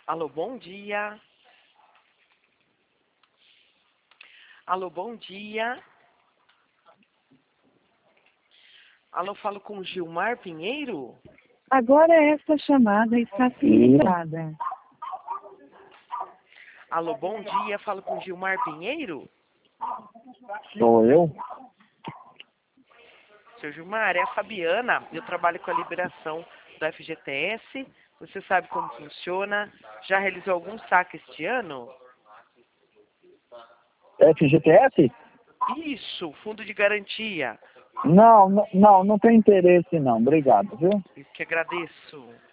Alô, bom dia. Alô, bom dia. Alô, falo com Gilmar Pinheiro? Agora esta chamada está silenciada. Alô, bom dia, falo com Gilmar Pinheiro? Sou eu? Seu Gilmar, é a Fabiana, eu trabalho com a liberação do FGTS, você sabe como funciona? Já realizou algum saque este ano? FGTS? Isso, fundo de garantia. Não tem interesse não, obrigado, viu? Eu que agradeço.